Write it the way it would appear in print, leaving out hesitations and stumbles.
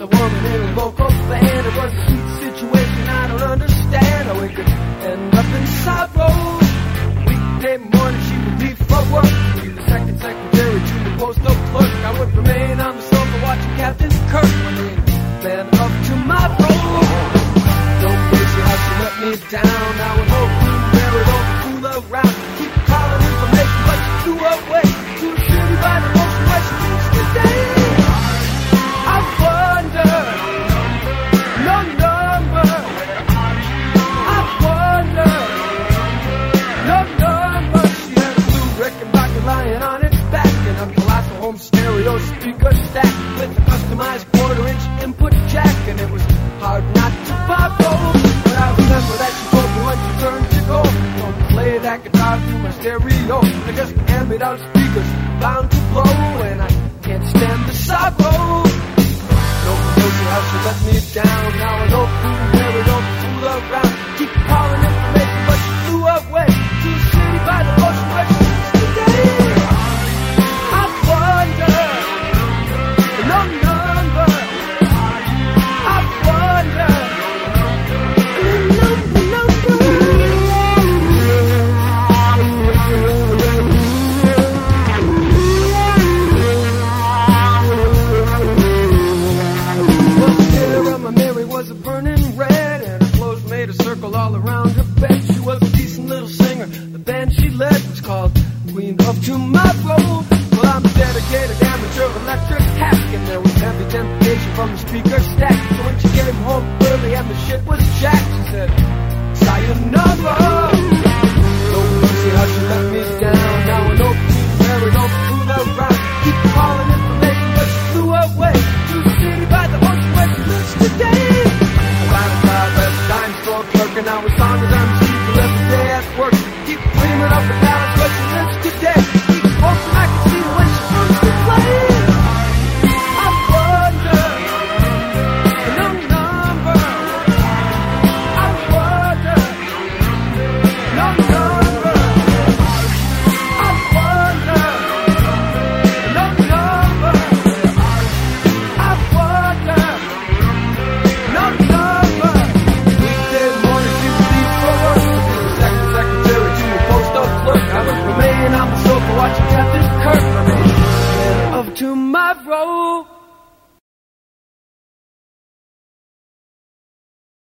a woman in a local band. It was a sweet situation I don't understand. How it could end up in sorrow. Weekday morning she would leave for work, be the second secretary to the postal clerk. I would remain on the sofa watching Captain Kirk when the band up tomorrow. Don't crazy how she let me down. Now an old Queen Mary don't fool around. Keep calling information but she threw away to a city by the ocean where she thinks today. I wonder, no number. I wonder, no number. She had a blue Rickenbacker lying on its back and a colossal home stereo speaker stack with a customized quarter-inch input jack, and it was hard not to borrow. But I remember that she told me when she turned to go, don't play that guitar through my stereo. They just hand-me down speakers bound to blow, and I can't stand the sorrow. Don't know how she let me down. Now I know Queen Mary don't fool around. Keep calling information but she flew away to a city by the ocean where she lives today. I wonder, no number. I wonder, no number. Well, the hair of my Mary was a burning red, and her clothes made a circle all around her bed. She was a decent little singer. The band she led was called Queen of